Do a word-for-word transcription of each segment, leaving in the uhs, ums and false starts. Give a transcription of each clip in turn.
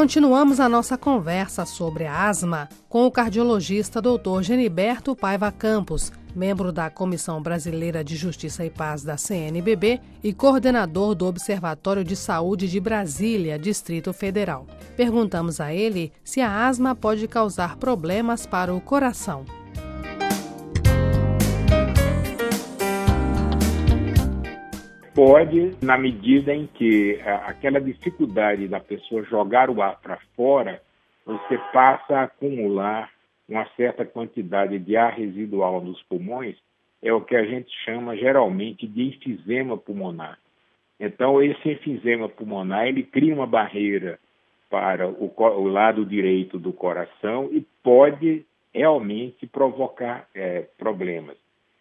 continuamos a nossa conversa sobre a asma com o cardiologista doutor Geniberto Paiva Campos, membro da Comissão Brasileira de Justiça e Paz da C N B B e coordenador do Observatório de Saúde de Brasília, Distrito Federal. Perguntamos a ele se a asma pode causar problemas para o coração. Pode, na medida em que aquela dificuldade da pessoa jogar o ar para fora, você passa a acumular uma certa quantidade de ar residual nos pulmões, é o que a gente chama geralmente de enfisema pulmonar. Então, esse enfisema pulmonar, ele cria uma barreira para o, o lado direito do coração e pode realmente provocar é, problemas.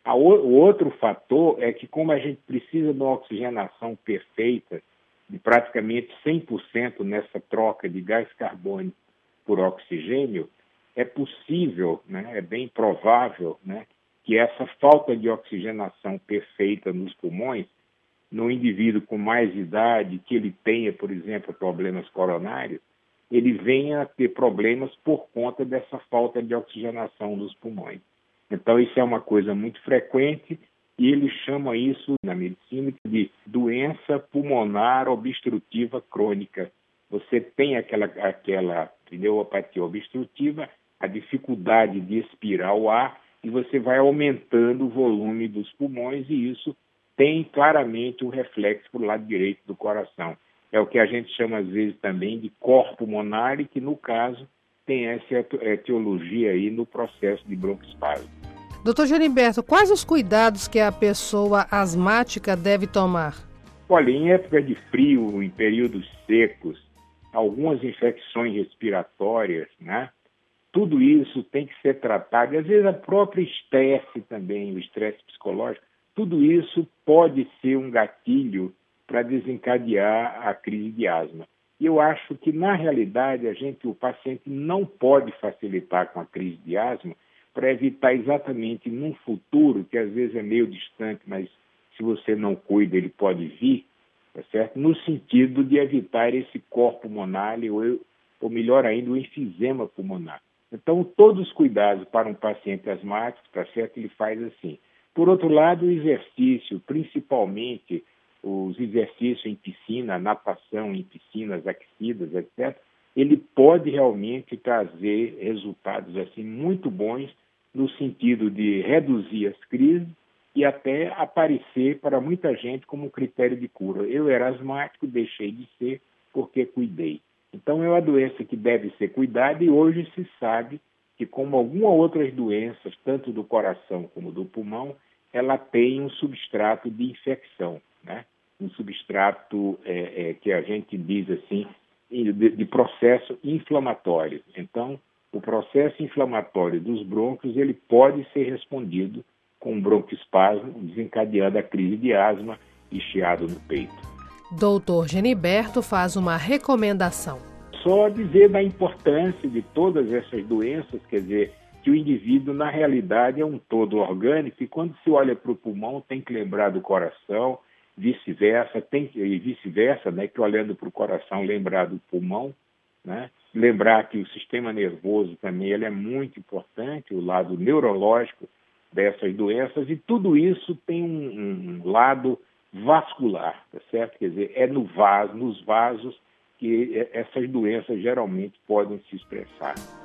O outro fator é que, como a gente precisa de uma oxigenação perfeita, de praticamente cem por cento nessa troca de gás carbônico por oxigênio, é possível, né, é bem provável, né, que essa falta de oxigenação perfeita nos pulmões, no indivíduo com mais idade, que ele tenha, por exemplo, problemas coronários, ele venha a ter problemas por conta dessa falta de oxigenação dos pulmões. Então, isso é uma coisa muito frequente e eles chamam isso, na medicina, de doença pulmonar obstrutiva crônica. Você tem aquela, aquela pneumopatia obstrutiva, a dificuldade de expirar o ar e você vai aumentando o volume dos pulmões e isso tem claramente um reflexo para o lado direito do coração. É o que a gente chama, às vezes, também de cor pulmonar e que, no caso, tem essa etiologia aí no processo de broncoespasmo. doutor Geniberto, quais os cuidados que a pessoa asmática deve tomar? Olha, em época de frio, em períodos secos, algumas infecções respiratórias, né? Tudo isso tem que ser tratado. E, às vezes, a própria estresse também, o estresse psicológico, tudo isso pode ser um gatilho para desencadear a crise de asma. E eu acho que, na realidade, a gente, o paciente não pode facilitar com a crise de asma para evitar exatamente num futuro, que às vezes é meio distante, mas se você não cuida, ele pode vir, tá certo? No sentido de evitar esse cor pulmonar, ou, ou melhor ainda, o enfisema pulmonar. Então, todos os cuidados para um paciente asmático, tá certo? Ele faz assim. Por outro lado, o exercício, principalmente os exercícios em piscina, natação em piscinas aquecidas, etcétera, ele pode realmente trazer resultados assim muito bons no sentido de reduzir as crises e até aparecer para muita gente como um critério de cura. Eu era asmático, deixei de ser porque cuidei. Então é uma doença que deve ser cuidada e hoje se sabe que, como algumas outras doenças, tanto do coração como do pulmão, ela tem um substrato de infecção, né? Um substrato é, é, que a gente diz assim, de, de processo inflamatório. Então, o processo inflamatório dos brônquios, ele pode ser respondido com um broncoespasmo, desencadeando a crise de asma e chiado no peito. doutor Geniberto faz uma recomendação. Só dizer da importância de todas essas doenças, quer dizer, que o indivíduo, na realidade, é um todo orgânico e quando se olha para o pulmão, tem que lembrar do coração, vice-versa, tem e vice-versa, né, que olhando para o coração, lembrar do pulmão, né? Lembrar que o sistema nervoso também ele é muito importante, o lado neurológico dessas doenças, e tudo isso tem um, um lado vascular, tá certo? Quer dizer, é no vaso, nos vasos que essas doenças geralmente podem se expressar.